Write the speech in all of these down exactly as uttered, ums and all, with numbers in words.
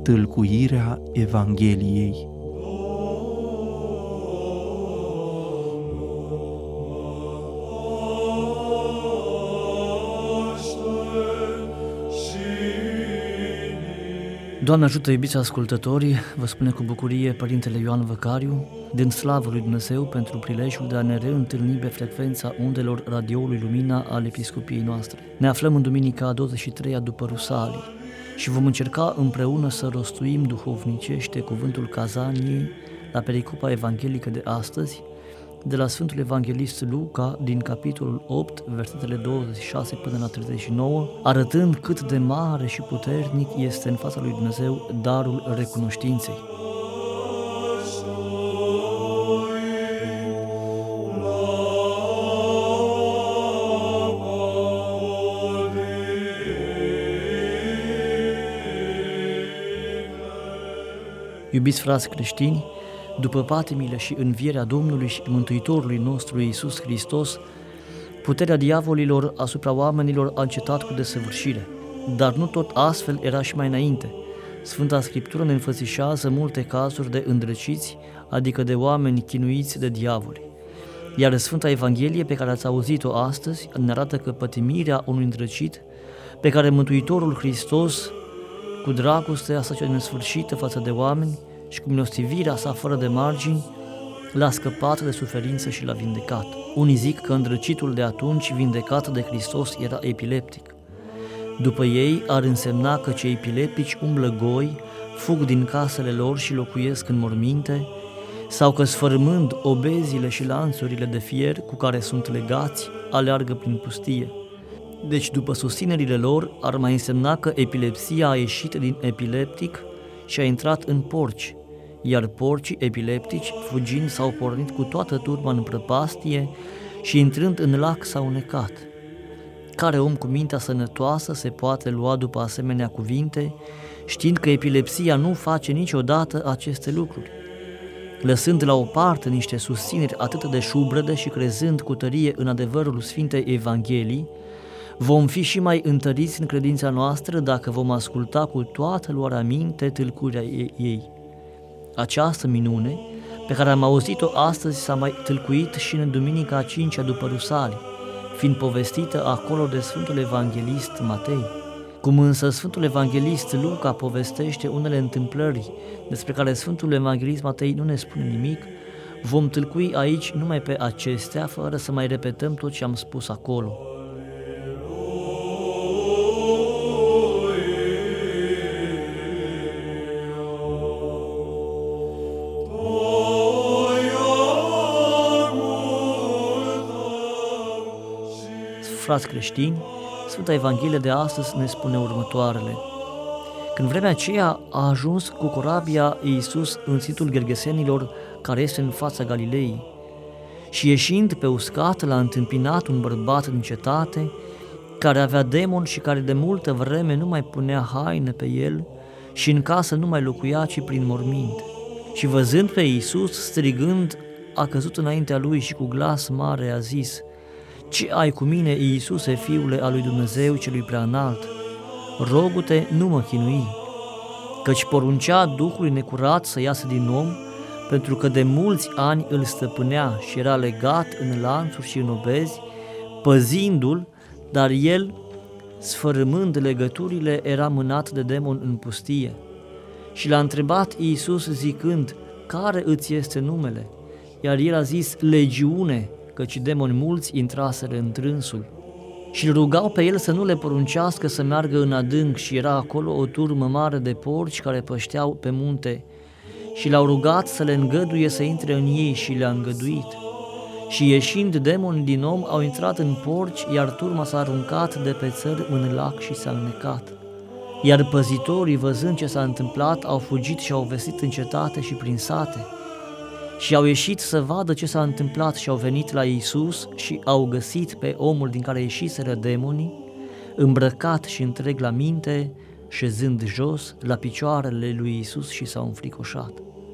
Tâlcuirea Evangheliei. Doamne ajută, iubiți ascultători, vă spune cu bucurie Părintele Ioan Văcariu, dând slavă lui Dumnezeu pentru prilejul de a ne reîntâlni pe frecvența undelor radioului Lumina al Episcopiei noastre. Ne aflăm în duminica a douăzeci și treia după Rusalii și vom încerca împreună să rostuim duhovnicește cuvântul Cazaniei la pericopa evanghelică de astăzi, de la Sfântul Evanghelist Luca, din capitolul opt, versetele douăzeci și șase până la treizeci și nouă, arătând cât de mare și puternic este în fața lui Dumnezeu darul recunoștinței. Iubiți frați creștini, după patimile și învierea Domnului și Mântuitorului nostru Iisus Hristos, puterea diavolilor asupra oamenilor a încetat cu desăvârșire. Dar nu tot astfel era și mai înainte. Sfânta Scriptură ne înfățișează multe cazuri de îndrăciți, adică de oameni chinuiți de diavoli. Iar Sfânta Evanghelie pe care ați auzit-o astăzi ne arată că pătimirea unui îndrăcit, pe care Mântuitorul Hristos, cu dragostea sa cea nesfârșită față de oameni, și cu milostivirea sa fără de margini, l-a scăpat de suferință și l-a vindecat. Unii zic că îndrăcitul de atunci vindecat de Hristos era epileptic. După ei ar însemna că cei epileptici umblă goi, fug din casele lor și locuiesc în morminte, sau că sfărâmând obezile și lanțurile de fier cu care sunt legați, aleargă prin pustie. Deci, după susținerile lor, ar mai însemna că epilepsia a ieșit din epileptic și a intrat în porci, iar porcii epileptici, fugind, s-au pornit cu toată turma în prăpastie și intrând în lac s-au necat. Care om cu mintea sănătoasă se poate lua după asemenea cuvinte, știind că epilepsia nu face niciodată aceste lucruri? Lăsând la o parte niște susțineri atât de șubrede și crezând cu tărie în adevărul Sfintei Evanghelii, vom fi și mai întăriți în credința noastră dacă vom asculta cu toată luarea minte tâlcuirea ei. Această minune, pe care am auzit-o astăzi, s-a mai tâlcuit și în duminica a cincea după Rusalii, fiind povestită acolo de Sfântul Evanghelist Matei. Cum însă Sfântul Evanghelist Luca povestește unele întâmplări despre care Sfântul Evanghelist Matei nu ne spune nimic, vom tâlcui aici numai pe acestea, fără să mai repetăm tot ce am spus acolo. Frați creștini, Sfânta Evanghelie de astăzi ne spune următoarele. Când vremea aceea a ajuns cu corabia Iisus în situl Gergesenilor, care este în fața Galilei, și ieșind pe uscat l-a întâmpinat un bărbat din cetate, care avea demon și care de multă vreme nu mai punea haine pe el și în casă nu mai locuia, ci prin morminte. Și văzând pe Iisus, strigând, a căzut înaintea lui și cu glas mare a zis: „Ce ai cu mine, Iisuse, Fiule al lui Dumnezeu celui preanalt? Rogu-te, nu mă chinui!” Căci poruncea Duhului necurat să iasă din om, pentru că de mulți ani îl stăpânea și era legat în lanțuri și în obezi, păzindu-l, dar el, sfărâmând legăturile, era mânat de demon în pustie. Și l-a întrebat Iisus zicând: „Care îți este numele?” Iar el a zis: „Legiune”, căci demoni mulți intraseră în trânsul. Și îl rugau pe el să nu le poruncească să meargă în adânc, și era acolo o turmă mare de porci care pășteau pe munte. Și l-au rugat să le îngăduie să intre în ei și le-a îngăduit. Și ieșind demoni din om au intrat în porci, iar turma s-a aruncat de pe țări în lac și s-a înnecat. Iar păzitorii, văzând ce s-a întâmplat, au fugit și au vestit în cetate și prin sate. Și au ieșit să vadă ce s-a întâmplat și au venit la Iisus și au găsit pe omul din care ieșiseră demonii, îmbrăcat și întreg la minte, șezând jos la picioarele lui Iisus, și s-au înfricoșat.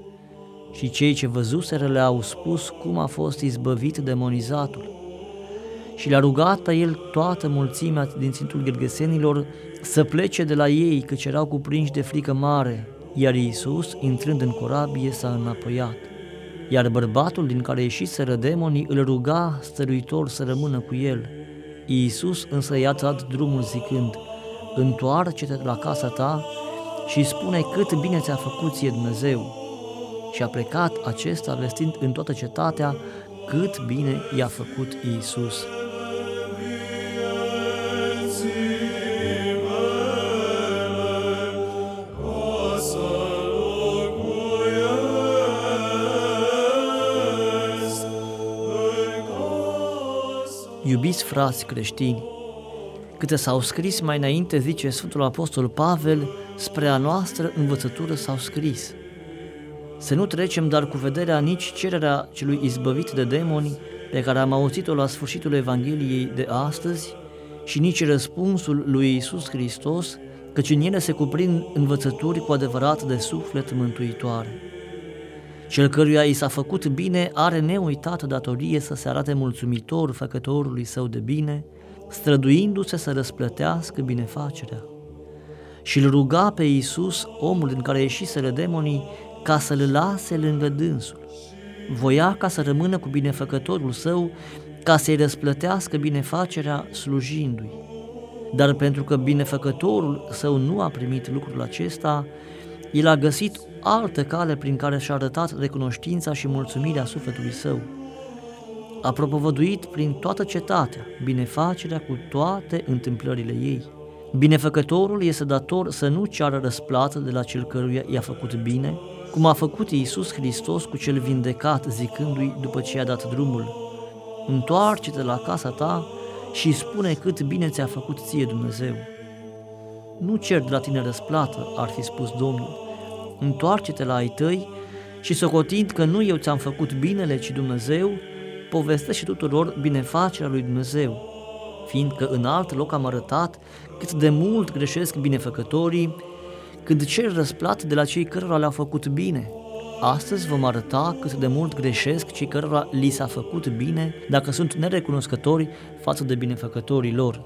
Și cei ce văzuseră le-au spus cum a fost izbăvit demonizatul. Și le-a rugat pe el toată mulțimea din ținutul Gergesenilor să plece de la ei, căci erau cuprinși de frică mare, iar Iisus, intrând în corabie, s-a înapoiat. Iar bărbatul din care ieșiseră demonii îl ruga stăruitor să rămână cu el. Iisus însă i-a dat drumul zicând: întoarce-te la casa ta și spune cât bine ți-a făcut ție Dumnezeu. Și a plecat acesta vestind în toată cetatea cât bine i-a făcut Iisus. Iubiți frați creștini, câte s-au scris mai înainte, zice Sfântul Apostol Pavel, spre a noastră învățătură s-au scris. Să nu trecem dar cu vederea nici cererea celui izbăvit de demoni, pe care am auzit-o la sfârșitul Evangheliei de astăzi, și nici răspunsul lui Iisus Hristos, căci în ele se cuprind învățături cu adevărat de suflet mântuitoare. Cel căruia i s-a făcut bine are neuitată datorie să se arate mulțumitor făcătorului său de bine, străduindu-se să răsplătească binefacerea. Și îl ruga pe Iisus, omul din care ieșiseră demonii, ca să-l lase lângă dânsul. Voia ca să rămână cu binefăcătorul său, ca să-i răsplătească binefacerea slujindu-i. Dar pentru că binefăcătorul său nu a primit lucrul acesta, el a găsit altă cale prin care și-a arătat recunoștința și mulțumirea sufletului său. A propovăduit prin toată cetatea binefacerea cu toate întâmplările ei. Binefăcătorul este dator să nu ceară răsplată de la cel căruia i-a făcut bine, cum a făcut Iisus Hristos cu cel vindecat, zicându-i după ce i-a dat drumul: întoarce-te la casa ta și spune cât bine ți-a făcut ție Dumnezeu. Nu cer de la tine răsplată, ar fi spus Domnul, întoarce-te la ai tăi și socotind că nu eu ți-am făcut binele, ci Dumnezeu, povestește tuturor binefacerea lui Dumnezeu, fiindcă în alt loc am arătat cât de mult greșesc binefăcătorii când cer răsplată de la cei cărora le-au făcut bine. Astăzi vom arăta cât de mult greșesc cei cărora li s-a făcut bine dacă sunt nerecunoscători față de binefăcătorii lor.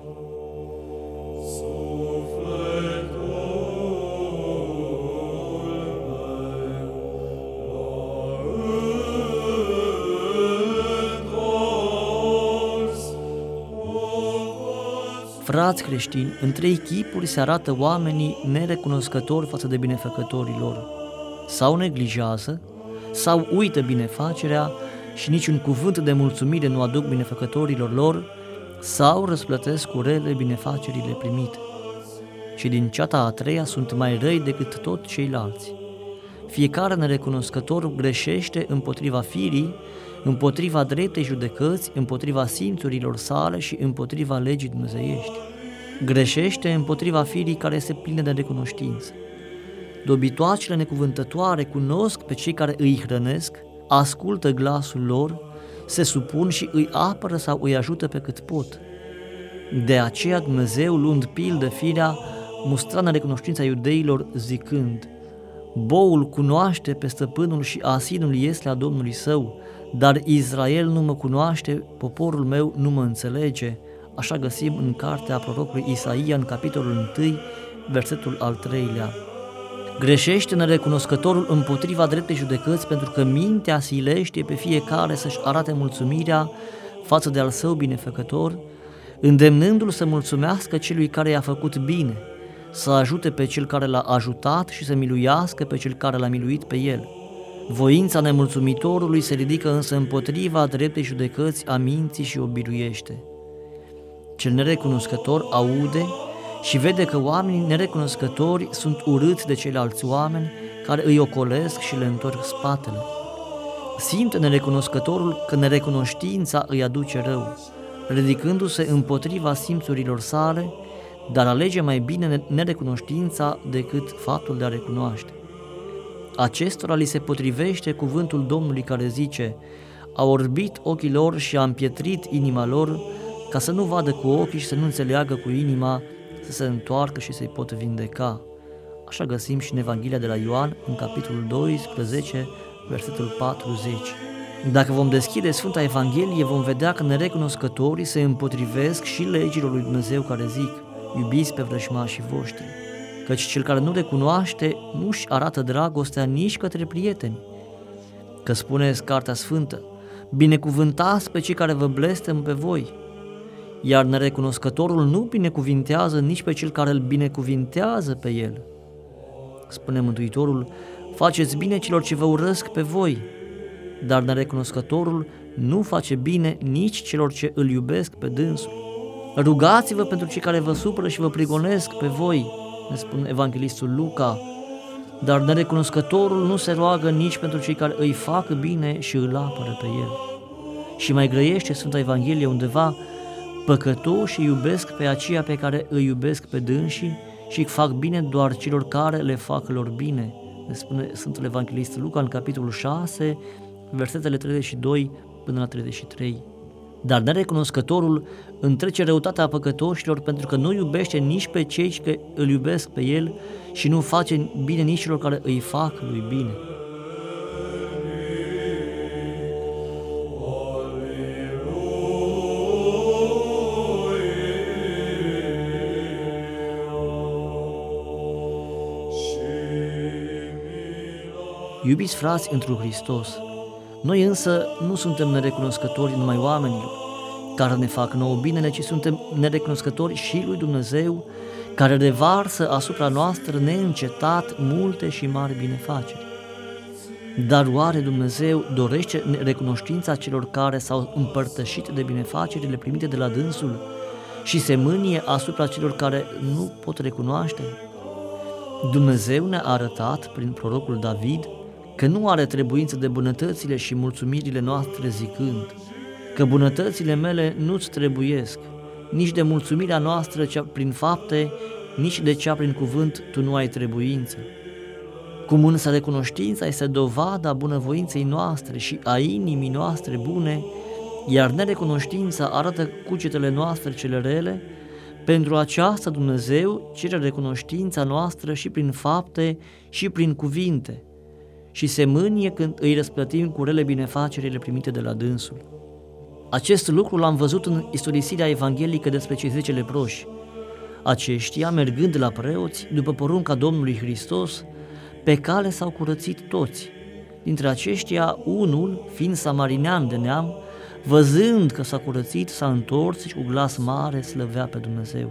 Frați creștini, în trei chipuri se arată oamenii nerecunoscători față de binefăcătorii lor. Sau neglijează, sau uită binefacerea și niciun cuvânt de mulțumire nu aduc binefăcătorilor lor, sau răsplătesc cu rele binefacerile primite. Și din ceata a treia sunt mai răi decât tot ceilalți. Fiecare nerecunoscător greșește împotriva firii, împotriva dreptei judecăți, împotriva simțurilor sale și împotriva legii dumnezeiești. Greșește împotriva firii care este plină de recunoștință. Dobitoacele necuvântătoare cunosc pe cei care îi hrănesc, ascultă glasul lor, se supun și îi apără sau îi ajută pe cât pot. De aceea Dumnezeu, luând pildă firea, mustra nerecunoștința iudeilor zicând: boul cunoaște pe stăpânul și asinul este a Domnului său, dar Israel nu mă cunoaște, poporul meu nu mă înțelege. Așa găsim în cartea prorocului Isaia, în capitolul unu, versetul al treilea. Greșește nerecunoscătorul împotriva dreptei judecăți, pentru că mintea silește pe fiecare să-și arate mulțumirea față de al său binefăcător, îndemnându-l să mulțumească celui care i-a făcut bine, să ajute pe cel care l-a ajutat și să miluiască pe cel care l-a miluit pe el. Voința nemulțumitorului se ridică însă împotriva dreptei judecăți a minții și o biruiește. Cel nerecunoscător aude și vede că oamenii nerecunoscători sunt urâți de ceilalți oameni care îi ocolesc și le întorc spatele. Simte nerecunoscătorul că nerecunoștința îi aduce rău, ridicându-se împotriva simțurilor sale, dar alege mai bine nerecunoștința decât faptul de a recunoaște. Acestora li se potrivește cuvântul Domnului care zice: a orbit ochii lor și a împietrit inima lor, ca să nu vadă cu ochii și să nu înțeleagă cu inima, să se întoarcă și să-i pot vindeca. Așa găsim și în Evanghelia de la Ioan, în capitolul doisprezece, versetul patruzeci. Dacă vom deschide Sfânta Evanghelie, vom vedea că nerecunoscătorii se împotrivesc și legilor lui Dumnezeu care zic: iubiți pe vrăjmașii voștri. căci cel care nu recunoaște nu-și arată dragostea nici către prieteni. Că spune Cartea Sfântă, binecuvântați pe cei care vă blestem pe voi, iar nerecunoscătorul nu binecuvintează nici pe cel care îl binecuvintează pe el. Spune Mântuitorul, faceți bine celor ce vă urăsc pe voi, dar nerecunoscătorul nu face bine nici celor ce îl iubesc pe dânsul. Rugați-vă pentru cei care vă supără și vă prigonesc pe voi, ne spune Evanghelistul Luca, dar nerecunoscătorul nu se roagă nici pentru cei care îi fac bine și îl apără pe el. Și mai grăiește Sfânta Evanghelie undeva, păcătoșii iubesc pe aceia pe care îi iubesc pe dânsii și fac bine doar celor care le fac lor bine, ne spune Sfântul Evanghelist Luca în capitolul șase, versetele treizeci și doi până la treizeci și trei. Dar nerecunoscătorul întrece răutatea păcătoșilor pentru că nu iubește nici pe cei ce îl iubesc pe el și nu face bine nici celor care îi fac lui bine. Iubiți frați întru Hristos, noi însă nu suntem nerecunoscători numai oamenilor care ne fac nouă binele, ci suntem nerecunoscători și lui Dumnezeu, care revarsă asupra noastră neîncetat multe și mari binefaceri. Dar oare Dumnezeu dorește recunoștința celor care s-au împărtășit de binefacerile primite de la dânsul și se mânie asupra celor care nu pot recunoaște? Dumnezeu ne-a arătat prin prorocul David că nu are trebuință de bunătățile și mulțumirile noastre zicând că bunătățile mele nu-ți trebuiesc, nici de mulțumirea noastră cea prin fapte, nici de cea prin cuvânt tu nu ai trebuință. Cum însă recunoștința este dovada bunăvoinței noastre și a inimii noastre bune, iar nerecunoștința arată cugetele noastre cele rele, pentru aceasta Dumnezeu cere recunoștința noastră și prin fapte și prin cuvinte și se mânie când îi răsplătim cu rele binefacerile primite de la dânsul. Acest lucru l-am văzut în istorisirea evanghelică despre cei zece leproși. Aceștia, mergând la preoți, după porunca Domnului Hristos, pe cale s-au curățit toți. Dintre aceștia, unul, fiind samarinean de neam, văzând că s-a curățit, s-a întors și cu glas mare slăvea pe Dumnezeu.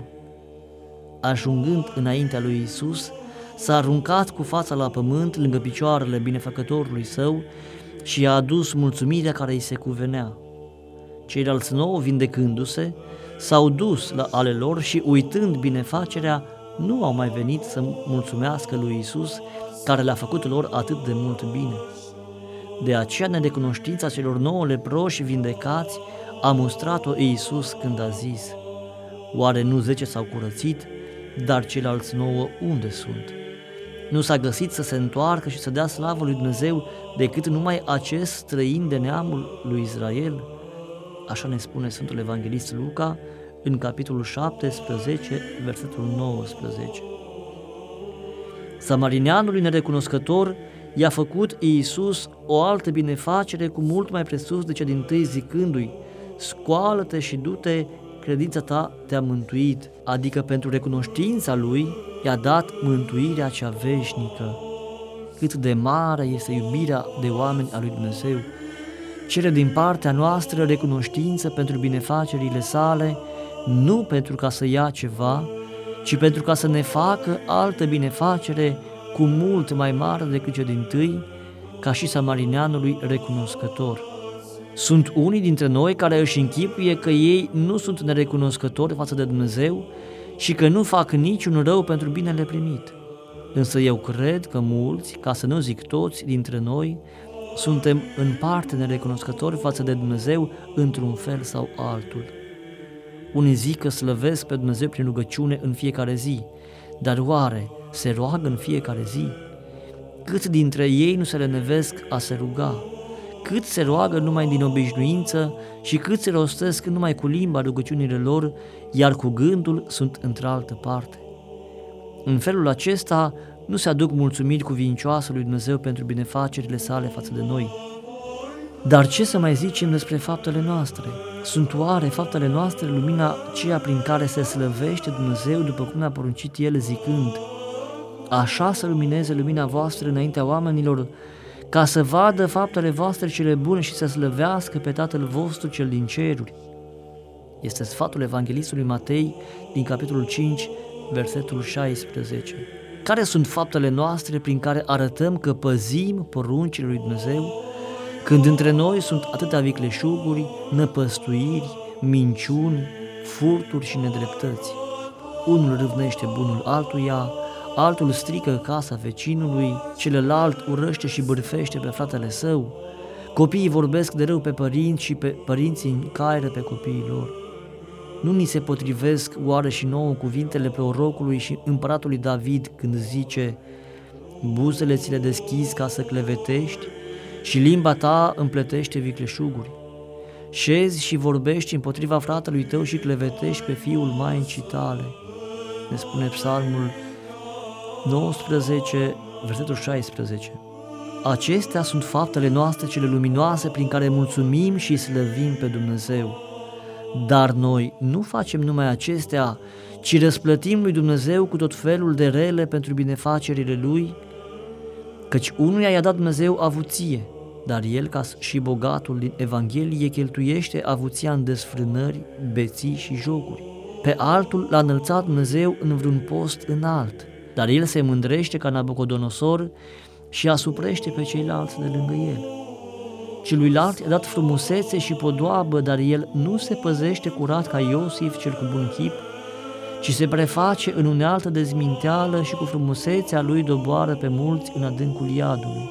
Ajungând înaintea lui Iisus, s-a aruncat cu fața la pământ lângă picioarele binefăcătorului său și i-a adus mulțumirea care îi se cuvenea. Ceilalți nouă, vindecându-se, s-au dus la ale lor și, uitând binefacerea, nu au mai venit să mulțumească lui Iisus, care le-a făcut lor atât de mult bine. De aceea nerecunoștința celor nouă leproși vindecați a mustrat-o Iisus când a zis: oare nu zece s-au curățit, dar ceilalți nouă unde sunt? Nu s-a găsit să se întoarcă și să dea slavă lui Dumnezeu decât numai acest străin de neamul lui Israel? Așa ne spune Sfântul Evanghelist Luca în capitolul șaptesprezece, versetul nouăsprezece. Samarineanului nerecunoscător i-a făcut Iisus o altă binefacere cu mult mai presus de cea dintâi, zicându-i: scoală-te și du-te, credința ta te-a mântuit, adică pentru recunoștința lui i-a dat mântuirea cea veșnică. Cât de mare este iubirea de oameni a lui Dumnezeu! Cere din partea noastră recunoștință pentru binefacerile sale, nu pentru ca să ia ceva, ci pentru ca să ne facă altă binefacere cu mult mai mare decât cea dintâi, ca și samarineanului recunoscător. Sunt unii dintre noi care își închipuie că ei nu sunt nerecunoscători față de Dumnezeu și că nu fac niciun rău pentru binele primit. Însă eu cred că mulți, ca să nu zic toți dintre noi, suntem în parte nerecunoscători față de Dumnezeu într-un fel sau altul. Unii zic că slăvesc pe Dumnezeu prin rugăciune în fiecare zi, dar oare se roagă în fiecare zi? Cât dintre ei nu se lenevesc a se ruga? Cât se roagă numai din obișnuință și cât se rostesc numai cu limba rugăciunile lor, iar cu gândul sunt într-altă parte? În felul acesta nu se aduc mulțumiri cuvincioase lui Dumnezeu pentru binefacerile sale față de noi. Dar ce să mai zicem despre faptele noastre? Sunt oare faptele noastre lumina ceea prin care se slăvește Dumnezeu după cum ne-a poruncit El zicând: așa să lumineze lumina voastră înaintea oamenilor, ca să vadă faptele voastre cele bune și să slăvească pe Tatăl vostru cel din ceruri. Este sfatul evanghelistului Matei din capitolul cinci, versetul șaisprezece. Care sunt faptele noastre prin care arătăm că păzim poruncile lui Dumnezeu, când între noi sunt atâtea vicleșuguri, năpăstuiri, minciuni, furturi și nedreptăți? Unul râvnește bunul altuia, altul strică casa vecinului, celălalt urăște și bârfește pe fratele său. Copiii vorbesc de rău pe părinți și pe părinții încaieră pe copiii lor. Nu ni se potrivesc oare și nouă cuvintele prorocului și împăratului David când zice: buzele ți le deschizi ca să clevetești și limba ta împletește vicleșuguri. Șezi și vorbești împotriva fratelui tău și clevetești pe fiul maicii tale. Ne spune Psalmul nouăsprezece, versetul șaisprezece. Acestea sunt faptele noastre cele luminoase prin care mulțumim și slăvim pe Dumnezeu. Dar noi nu facem numai acestea, ci răsplătim lui Dumnezeu cu tot felul de rele pentru binefacerile Lui, căci unuia i-a dat Dumnezeu avuție, dar el, ca și bogatul din Evanghelie, cheltuiește avuția în desfrânări, beții și jocuri. Pe altul l-a înălțat Dumnezeu în vreun post înalt, dar el se mândrește ca Nabucodonosor și asuprește pe ceilalți de lângă el. Celuilalt i-a dat frumusețe și podoabă, dar el nu se păzește curat ca Iosif cel cu bun chip, ci se preface în unealtă dezminteală și cu frumusețea lui doboară pe mulți în adâncul iadului.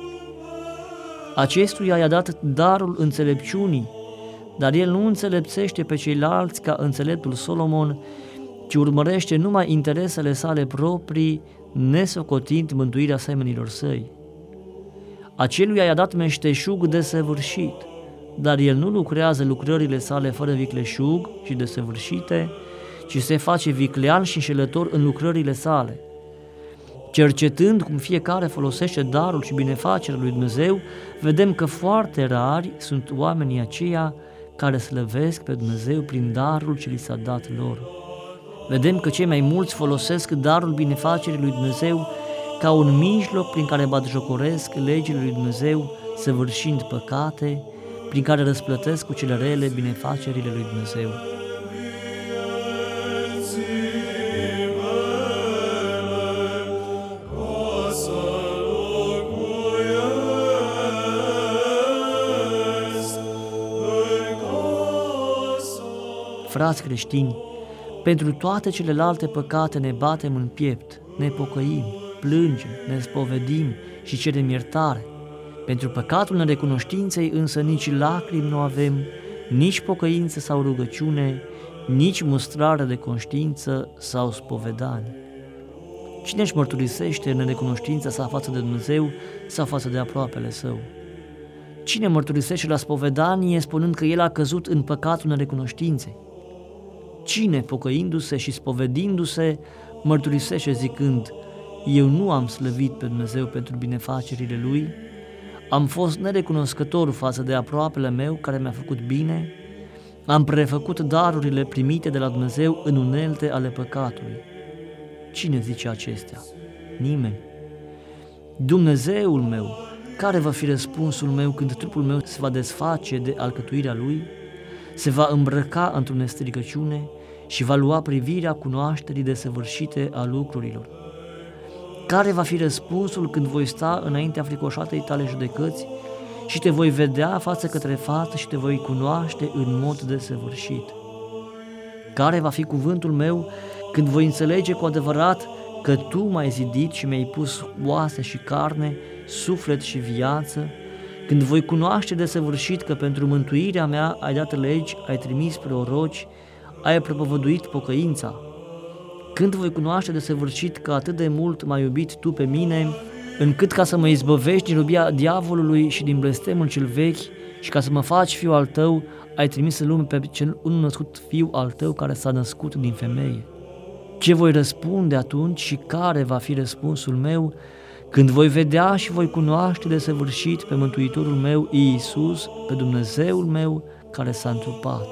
Acestuia i-a dat darul înțelepciunii, dar el nu înțelepțește pe ceilalți ca înțeleptul Solomon, ci urmărește numai interesele sale proprii, nesocotind mântuirea semenilor săi. Aceluia i-a dat meșteșug desăvârșit, dar el nu lucrează lucrările sale fără vicleșug și desăvârșite, ci se face viclean și înșelător în lucrările sale. Cercetând cum fiecare folosește darul și binefacerea lui Dumnezeu, vedem că foarte rari sunt oamenii aceia care slăvesc pe Dumnezeu prin darul ce li s-a dat lor. Vedem că cei mai mulți folosesc darul binefacerii lui Dumnezeu ca un mijloc prin care batjocoresc legile lui Dumnezeu, săvârșind păcate, prin care răsplătesc cu cele rele binefacerile lui Dumnezeu. Frați creștini, pentru toate celelalte păcate ne batem în piept, ne pocăim, plângem, ne spovedim și cerem iertare. Pentru păcatul nerecunoștinței însă nici lacrimi nu avem, nici pocăință sau rugăciune, nici mustrare de conștiință sau spovedanie. Cine își mărturisește nerecunoștința sa față de Dumnezeu sau față de aproapele său? Cine mărturisește la spovedanie spunând că el a căzut în păcatul nerecunoștinței? Cine, pocăindu-se și spovedindu-se, mărturisește zicând: eu nu am slăvit pe Dumnezeu pentru binefacerile Lui, am fost nerecunoscător față de aproapele meu care mi-a făcut bine, am prefăcut darurile primite de la Dumnezeu în unelte ale păcatului. Cine zice acestea? Nimeni. Dumnezeul meu, care va fi răspunsul meu când trupul meu se va desface de alcătuirea Lui, se va îmbrăca într-o nestricăciune și va lua privirea cunoașterii desăvârșite a lucrurilor? Care va fi răspunsul când voi sta înaintea fricoșatei tale judecăți și te voi vedea față către față și te voi cunoaște în mod desăvârșit? Care va fi cuvântul meu când voi înțelege cu adevărat că Tu m-ai zidit și mi-ai pus oase și carne, suflet și viață, când voi cunoaște desăvârșit că pentru mântuirea mea ai dat legi, ai trimis proroci, ai propovăduit pocăința? Când voi cunoaște desăvârșit că atât de mult m-ai iubit Tu pe mine, încât ca să mă izbăvești din robia diavolului și din blestemul cel vechi și ca să mă faci fiul al Tău, ai trimis în lume pe cel unul-născut fiu al Tău care s-a născut din femeie? Ce voi răspunde atunci și care va fi răspunsul meu când voi vedea și voi cunoaște desăvârșit pe Mântuitorul meu Iisus, pe Dumnezeul meu care s-a întrupat?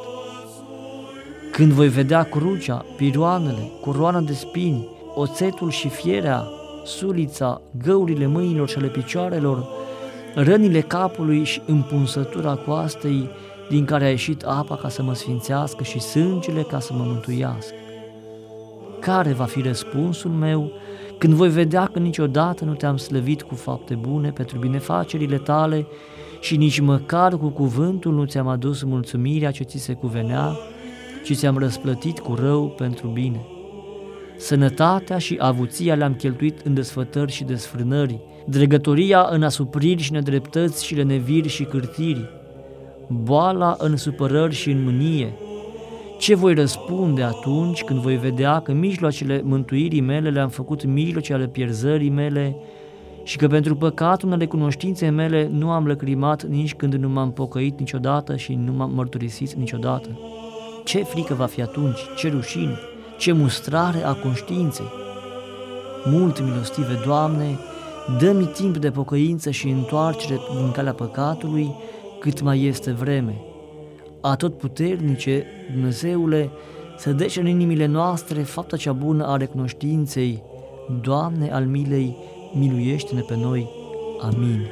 Când voi vedea crucea, piroanele, coroana de spini, oțetul și fierea, sulița, găurile mâinilor și ale picioarelor, rănile capului și împunsătura coastei din care a ieșit apa ca să mă sfințească și sângele ca să mă mântuiască. Care va fi răspunsul meu când voi vedea că niciodată nu te-am slăvit cu fapte bune pentru binefacerile tale și nici măcar cu cuvântul nu ți-am adus mulțumirea ce ți se cuvenea, ci ți-am răsplătit cu rău pentru bine? Sănătatea și avuția le-am cheltuit în desfătări și desfrânări, dregătoria în asupriri și nedreptăți și leneviri și cârtiri, boala în supărări și în mânie. Ce voi răspunde atunci când voi vedea că mijloacele mântuirii mele le-am făcut mijloace ale pierzării mele și că pentru păcatul ale cunoștinței mele nu am lăcrimat nici când nu m-am pocăit niciodată și nu m-am mărturisit niciodată? Ce frică va fi atunci, ce rușine, ce mustrare a conștiinței! Mult milostive, Doamne, dă-mi timp de pocăință și întoarcere din calea păcatului cât mai este vreme. Atotputernice, Dumnezeule, să deci în inimile noastre fapta cea bună a recunoștinței. Doamne al milei, miluiește-ne pe noi. Amin.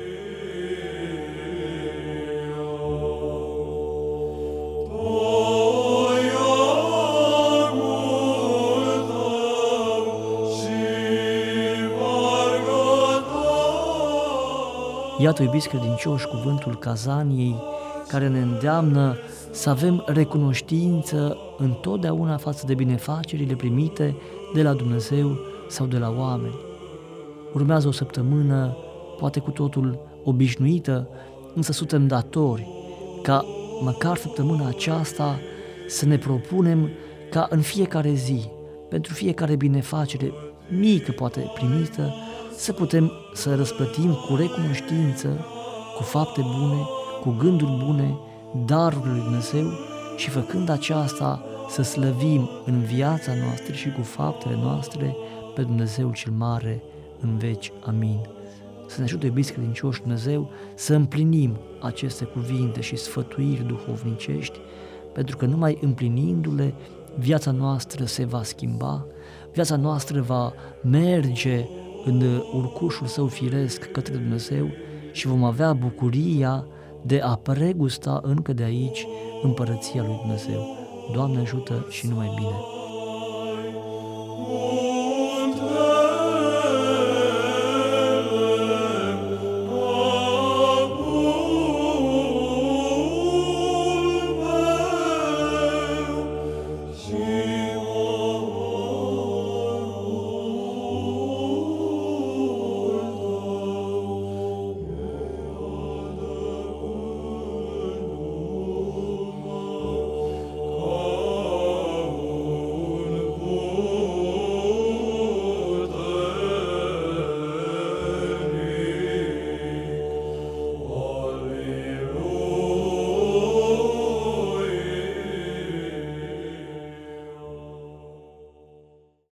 Iată, iubiți credincioși, cuvântul Cazaniei, care ne îndeamnă să avem recunoștință întotdeauna față de binefacerile primite de la Dumnezeu sau de la oameni. Urmează o săptămână, poate cu totul obișnuită, însă suntem datori ca măcar săptămâna aceasta să ne propunem ca în fiecare zi, pentru fiecare binefacere mică poate primită, să putem să răsplătim cu recunoștință, cu fapte bune, cu gânduri bune, darurile lui Dumnezeu și făcând aceasta să slăvim în viața noastră și cu faptele noastre pe Dumnezeul cel mare în veci. Amin. Să ne ajute, iubiți credincioși, Dumnezeu să împlinim aceste cuvinte și sfătuiri duhovnicești, pentru că numai împlinindu-le, viața noastră se va schimba, viața noastră va merge în urcușul său firesc către Dumnezeu și vom avea bucuria de a pregusta încă de aici împărăția lui Dumnezeu. Doamne ajută și numai bine!